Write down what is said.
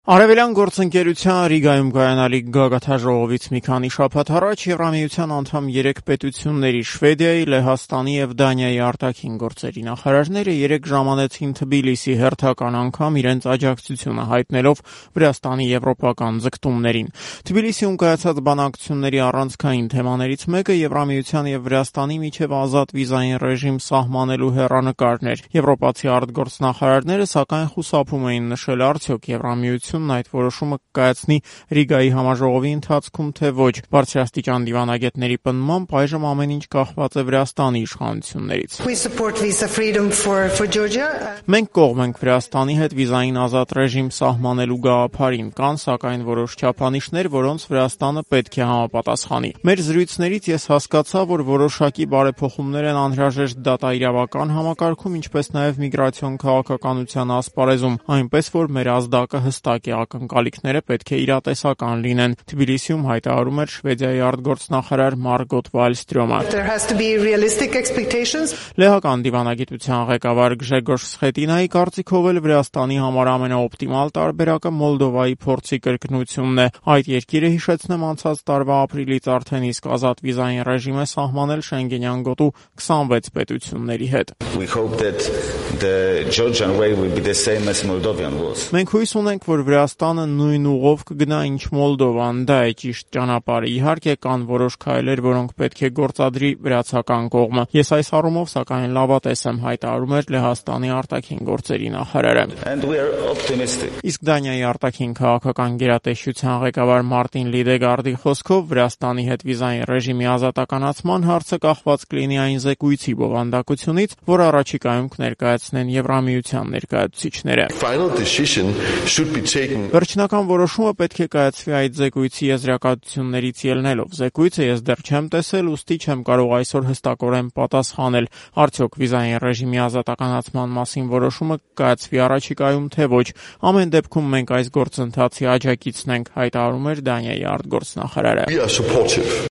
Արևելյան գործընկերության Ռիգայում կայանալիք գագաթաժողովից մի քանի շաբաթ առաջ Եվրամիության անդամ 3 պետությունների Շվեդիայի, Լեհաստանի և Դանիայի արտաքին գործերի նախարարները 3 ժամանեցին Թբիլիսի հերթական անգամ իրենց աջակցությունը հայտնելով Վրաստանի եվրոպական ձգտումներին։ Թբիլիսիում կայացած բանակցությունների առանցքային թեմաներից մեկը Եվրամիության և Վրաստանի միջև ազատ վիզային ռեժիմ սահմանելու հեռանկարն էր։ Եվրոպացի արտգործնախարարները սակայն խուսափում էին նշել արդյոք Եվրամիությունն այդ որոշումը կկայացնի Ռիգայի համաժողովի ընթացքում, թե ոչ։ Բարձրաստիճան դիվանագետների պնդմամբ այժմ ամեն ինչ կախված է Վրաստանի իշխանություններից։ Մենք կողմ ենք Վրաստանի հետ վիզային ազատ ռեժիմ սահմանելու գաղափարին, կան սակայն որոշ չափանիշներ, որոնց Վրաստանը պետք է համապատասխանի։ Մեր զրույցներից ես հասկացա, որ որոշակի բարեփոխումներ են անհրաժեշտ դատաիրավական համակարգում, ինչպես նաև միգրացիոն քաղաքականության ասպարեզում, այնպես որ մեր ազդակը հստակ է, ակնկալիքները պետք է իրատեսական լինեն։ Թբիլիսիում հայտարարում էր Շվեդիայի արտգործնախարար Մարգոտ Վալստրյոմը։ Լեհական դիվանագիտության ղեկավար Գժեգոշ Սխետինայի կարծիքով էլ Վրաստանի համար ամենաօպտիմալ տարբերակը Մոլդովայի փորձի կրկնությունն է։ Այդ երկիրը, հիշեցնեմ, անցած տարվա ապրիլից արդեն իսկ ազատ վիզային ռեժիմ է սահմանել Շենգենյան գոտու 26 պետությունների հետ։ Մենք հույս ունենք, որ Վրաստանը նույն ուղով կգնա, ինչ Մոլդովան, դա է ճիշտ ճանապարհը։ Իհարկե կան որոշ քայլեր, որոնք պետք է գործադրի վրացական կողմը։ Ես այս առումով սակայն լավատես եմ, հայտարարում էր Լեհաստանի արտաքին գործերի նախարարը։ Իսկ Դանիայի արտաքին քաղաքական գերատեսչության ղեկավար Մարտին Լիդեգարդի խոսքով Վրաստանի հետ վիզային ռեժիմի ազատականացման հարցը կախված կլինի այն զեկույցի բովանդակությունից, որ առաջիկայում կներկայացնեն Եվրամիության ներկայացուցիչները։ Վերջնական որոշումը պետք է կայացվի այդ զեկույցի եզրակացություններից ելնելով։ Զեկույցը ես դեռ չեմ տեսել, ուստի չեմ կարող այսօր հստակորեն պատասխանել, արդյոք վիզային ռեժիմի ազատականացման մասին որոշումը կայացվի առաջիկայում, թե ոչ։ Ամեն դեպքում մենք այս գործընթացի աջակիցն ենք, հայտարարում էր Դանիայի արտգործնախարարը։